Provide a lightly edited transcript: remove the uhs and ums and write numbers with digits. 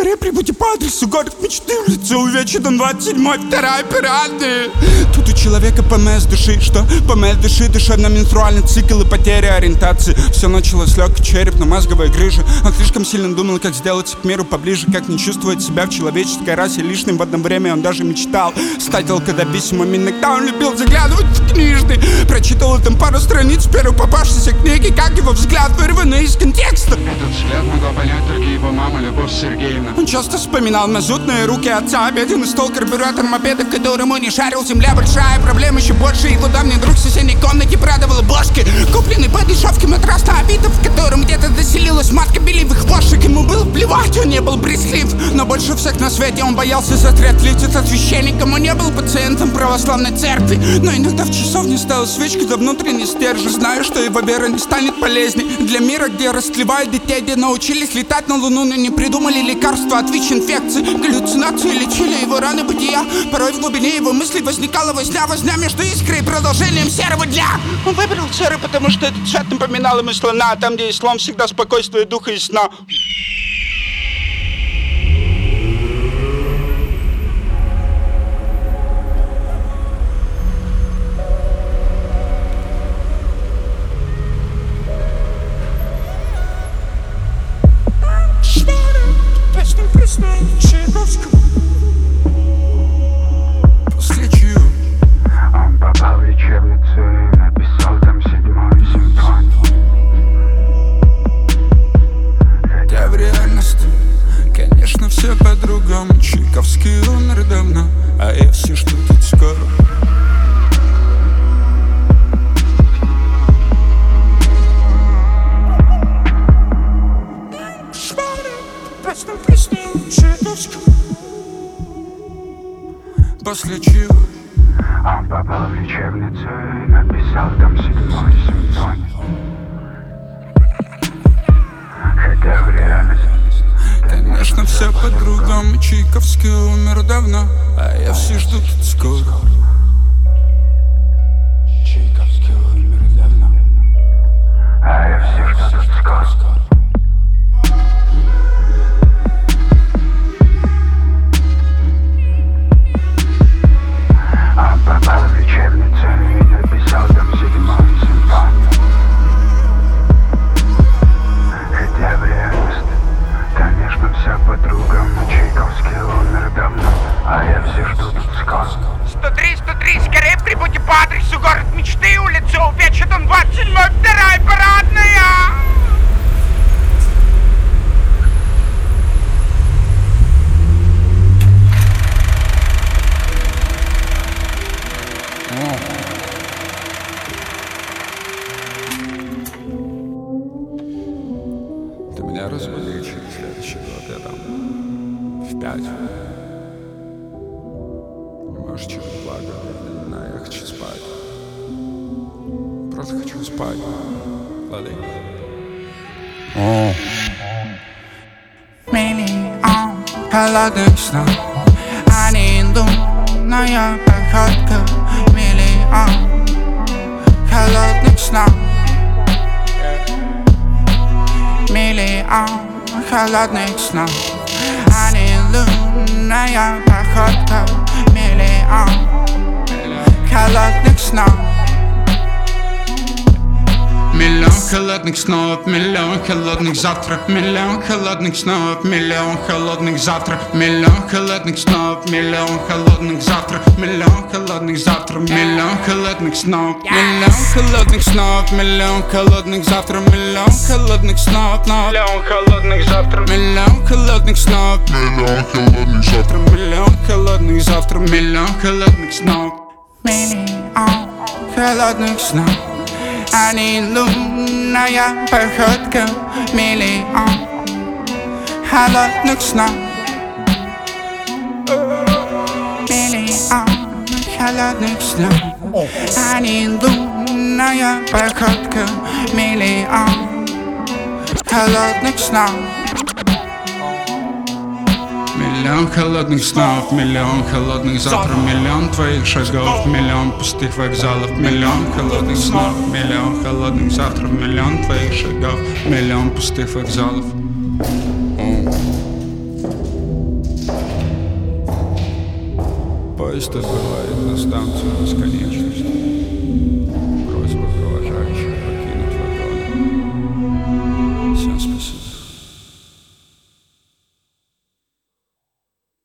скорее прибудьте по адресу город мечты, улица Увечья, дом 27, вторая пиратная. Тут у человека ПМС души, что? ПМС души, душевно-менструальный цикл и потеря ориентации. Все началось с легкой черепно-мозговой грыжи. Он слишком сильно думал, как сделаться к миру поближе, как не чувствовать себя в человеческой расе лишним. В одно время он даже мечтал стать алкодописимым. Иногда он любил заглядывать в книжный. Прочитал там пару страниц первой попавшейся книги, как его взгляд вырванный из контекста. Этот взгляд могла понять только его мама Любовь Сергеевна. Он часто вспоминал мазутные руки отца, обеденный стол, карбюратор мопеда, в котором он не шарил. Земля большая, проблем еще больше. Его давний друг в соседней комнате продавал бошки, купленный по дешевке матрас на обитов, в котором где-то доселилась матка беливых вошек. Ему было плевать, он не был брезглив, но больше всех на свете он боялся застрять лица со священником. Он не был пациентом православной церкви, но иногда в часовне ставил свечку за внутренний стержень, зная, что его вера не станет полезней для мира, где растлевают детей, где научились летать на луну, но не придумали лекарства от ВИЧ-инфекции. Галлюцинации лечили его раны бытия. Порой в глубине его мыслей возникала возня между искрой и продолжением серого дня. Он выбрал серый, потому что этот цвет напоминал ему слона, а там, где есть слон, всегда спокойствие духа и сна. После чего он попал в лечебницу и написал там 7-ю симфонию. Хотя в реальности, конечно, все по-другому. Чайковский умер давно, а я все жду тут скоро. После чего он попал в лечебницу и написал там 7-ю симфонию. Хотя в реальности, конечно, все по-другому. Чайковский умер давно, а я все жду тут скоро. Чайковский умер давно, а я все жду тут скоро. Он попал в лечебницу и написал там 7-ю симфонию. Хотя в реальности, конечно, все по-другому. Чайковский умер давно, а я все жду тут скоро. 103, скорее прибудьте по адресу город мечты, улица Увечья, дом 27, вторая парадная. Ты меня разбуди через следующий год, я там в 5. Может, через 2 года, я не знаю, я хочу спать. Просто хочу спать. Лады. Миллион холодных снов, они думная походка. Миллион холодных снов, миллион холодных снов, они лунная походка. Миллион холодных снов, миллион холодных снов, миллион холодных завтра, миллион холодных снов, миллион холодных завтра, миллион холодных снов, миллион холодных завтра, миллион холодных завтра, миллион холодных снов, миллион холодных снов, миллион холодных завтра, миллион холодных снов, миллион холодных завтра, миллион холодных снов, миллион холодных завтра, миллион холодных завтра, миллион холодных снов, миллион холодных снов, они лунная походка. Миллион холодных снов, миллион холодных снов, они лунная походка. Миллион холодных снов, миллион холодных снов, миллион холодных завтра, миллион твоих шагов, миллион пустых вокзалов, миллион холодных снов, миллион холодных завтра, миллион твоих шагов, миллион пустых вокзалов. Поезд отбывает на станцию бесконечно.